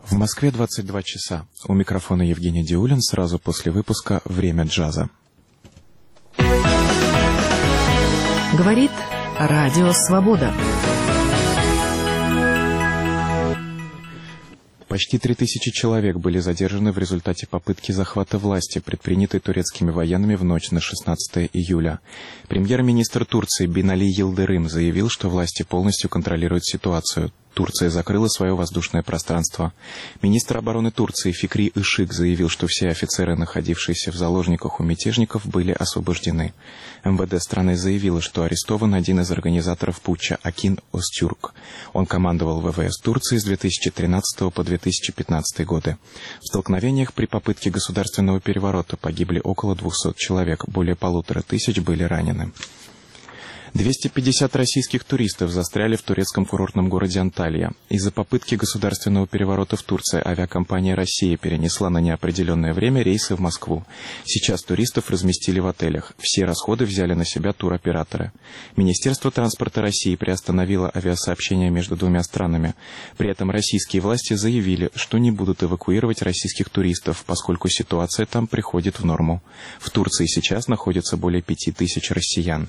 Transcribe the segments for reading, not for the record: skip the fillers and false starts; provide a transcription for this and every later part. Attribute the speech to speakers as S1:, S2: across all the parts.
S1: В Москве 22 часа. У микрофона Евгений Диулин. Сразу после выпуска «Время джаза».
S2: Говорит Радио Свобода.
S1: Почти 3000 человек были задержаны в результате попытки захвата власти, предпринятой турецкими военными в ночь на 16 июля. Премьер-министр Турции Бинали Йылдырым заявил, что власти полностью контролируют ситуацию. Турция закрыла свое воздушное пространство. Министр обороны Турции Фикри Ишик заявил, что все офицеры, находившиеся в заложниках у мятежников, были освобождены. МВД страны заявило, что арестован один из организаторов путча Акин Остюрк. Он командовал ВВС Турции с 2013 по 2015 годы. В столкновениях при попытке государственного переворота погибли около 200 человек, более 1500 были ранены. 250 российских туристов застряли в турецком курортном городе Анталия. Из-за попытки государственного переворота в Турции авиакомпания «Россия» перенесла на неопределенное время рейсы в Москву. Сейчас туристов разместили в отелях. Все расходы взяли на себя туроператоры. Министерство транспорта России приостановило авиасообщение между двумя странами. При этом российские власти заявили, что не будут эвакуировать российских туристов, поскольку ситуация там приходит в норму. В Турции сейчас находится более 5000 россиян.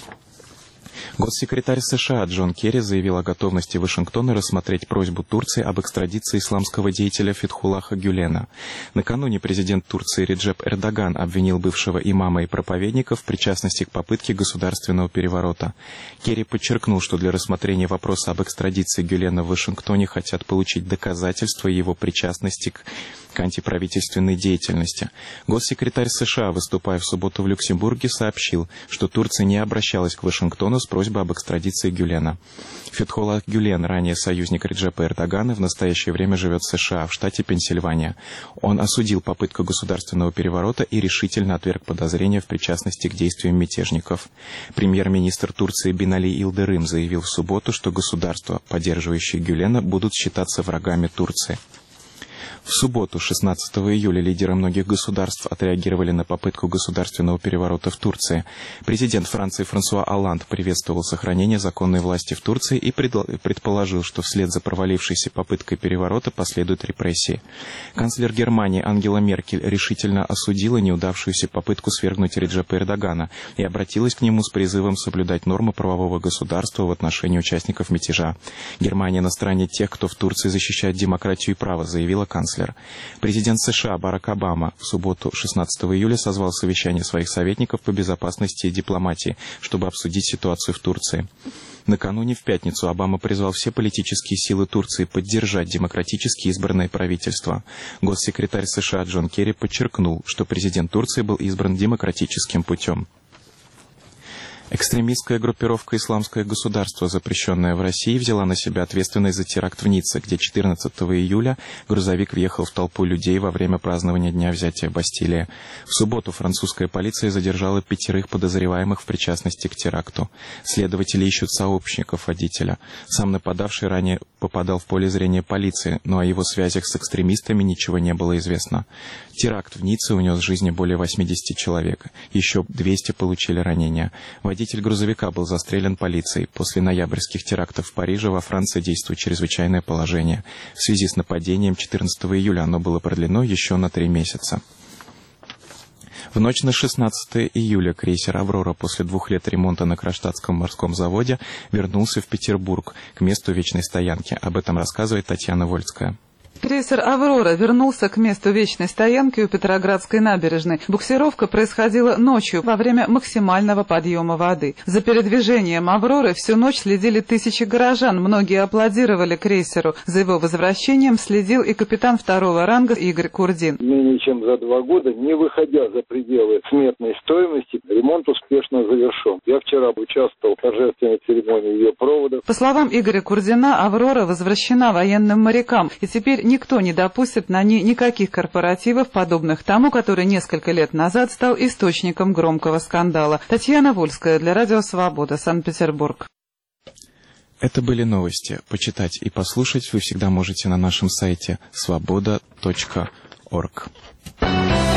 S1: Госсекретарь США Джон Керри заявил о готовности Вашингтона рассмотреть просьбу Турции об экстрадиции исламского деятеля Фетхуллаха Гюлена. Накануне президент Турции Реджеп Эрдоган обвинил бывшего имама и проповедника в причастности к попытке государственного переворота. Керри подчеркнул, что для рассмотрения вопроса об экстрадиции Гюлена в Вашингтоне хотят получить доказательства его причастности к антиправительственной деятельности. Госсекретарь США, выступая в субботу в Люксембурге, сообщил, что Турция не обращалась к Вашингтону с просьбой об экстрадиции Гюлена. Фетхуллах Гюлен, ранее союзник Реджепа Эрдогана, в настоящее время живет в США, в штате Пенсильвания. Он осудил попытку государственного переворота и решительно отверг подозрения в причастности к действиям мятежников. Премьер-министр Турции Бинали Йылдырым заявил в субботу, что государства, поддерживающие Гюлена, будут считаться врагами Турции. В субботу, 16 июля, лидеры многих государств отреагировали на попытку государственного переворота в Турции. Президент Франции Франсуа Олланд приветствовал сохранение законной власти в Турции и предположил, что вслед за провалившейся попыткой переворота последуют репрессии. Канцлер Германии Ангела Меркель решительно осудила неудавшуюся попытку свергнуть Реджепа Эрдогана и обратилась к нему с призывом соблюдать нормы правового государства в отношении участников мятежа. Германия на стороне тех, кто в Турции защищает демократию и право, заявила канцлер. Президент США Барак Обама в субботу 16 июля созвал совещание своих советников по безопасности и дипломатии, чтобы обсудить ситуацию в Турции. Накануне в пятницу Обама призвал все политические силы Турции поддержать демократически избранное правительство. Госсекретарь США Джон Керри подчеркнул, что президент Турции был избран демократическим путем. Экстремистская группировка «Исламское государство», запрещенная в России, взяла на себя ответственность за теракт в Ницце, где 14 июля грузовик въехал в толпу людей во время празднования Дня взятия Бастилии. В субботу французская полиция задержала 5 подозреваемых в причастности к теракту. Следователи ищут сообщников водителя. Сам нападавший ранее попадал в поле зрения полиции, но о его связях с экстремистами ничего не было известно. Теракт в Ницце унес жизни более 80 человек. Еще 200 получили ранения. Водитель грузовика был застрелен полицией. После ноябрьских терактов в Париже во Франции действует чрезвычайное положение. В связи с нападением 14 июля оно было продлено еще на 3 месяца. В ночь на 16 июля крейсер «Аврора» после 2 лет ремонта на Кронштадтском морском заводе вернулся в Петербург к месту вечной стоянки. Об этом рассказывает Татьяна Вольская.
S3: Крейсер «Аврора» вернулся к месту вечной стоянки у Петроградской набережной. Буксировка происходила ночью во время максимального подъема воды. За передвижением «Авроры» всю ночь следили тысячи горожан. Многие аплодировали крейсеру. За его возвращением следил и капитан 2-го ранга Игорь Курдин.
S4: Менее чем за 2 года, не выходя за пределы сметной стоимости, ремонт успешно завершен. Я вчера участвовал в торжественной церемонии ее провода.
S3: По словам Игоря Курдина, «Аврора» возвращена военным морякам, и теперь никто не допустит на ней никаких корпоративов, подобных тому, который несколько лет назад стал источником громкого скандала. Татьяна Вольская для Радио Свобода, Санкт-Петербург.
S1: Это были новости. Почитать и послушать вы всегда можете на нашем сайте svoboda.org.